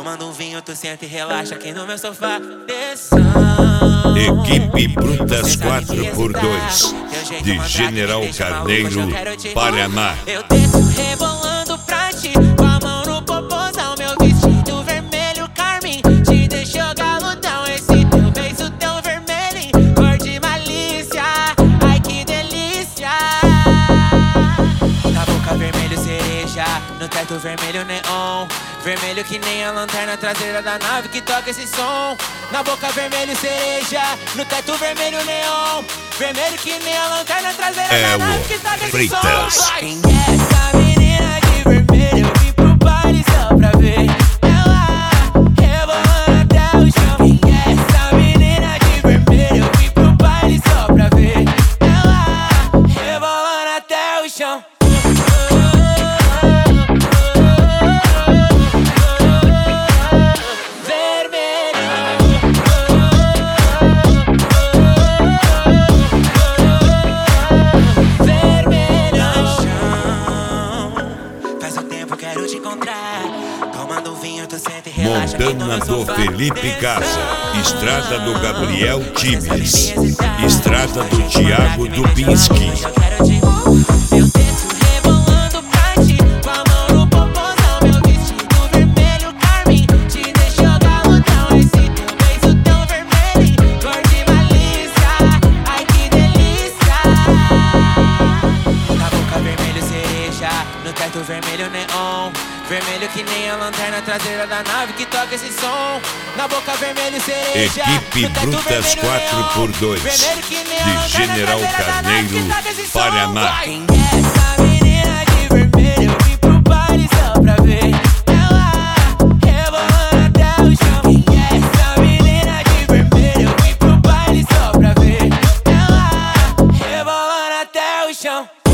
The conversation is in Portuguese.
Tomando um vinho, tu senta e relaxa aqui no meu sofá. Pressão. Equipe Brutas 4x2 de General Carneiro, Paraná. Eu desço rebolando pra ti, com a mão no popozão, meu vestido vermelho carmim te deixou galudão. Esse teu beijo tão vermelho, cor de malícia, ai que delícia. Na boca vermelho cereja, no teto vermelho neon, vermelho que nem a lanterna traseira da nave que toca esse som. Na boca vermelho cereja, no teto vermelho neon, vermelho que nem a lanterna traseira da nave que toca esse Freitas. som. Quem é essa menina de vermelho? Eu vim pro baile só pra ver ela rebolando até o chão. Quem é essa menina de vermelho? Eu vim pro baile só pra ver ela rebolando até o chão. Montana do Felipe Casa, Estrada do Gabriel Times, Estrada do Thiago Dubinski. Eu desço rebolando pra ti, com a mão no popozão, meu vestido vermelho carmim te deixou galudão. Esse teu beijo tão vermelho, cor de malícia, ai que delícia. Na boca vermelho cereja, no teto vermelho neon, vermelho que nem a lanterna traseira da nave que toca esse som. Na boca vermelho cereja, Equipe Brutas 4x2 de General Carneiro, Paraná. Quem é essa menina de vermelho? Eu vim pro baile só pra ver ela rebolando até o chão. Quem é essa menina de vermelho? Eu vim pro baile só pra ver ela rebolando até o chão.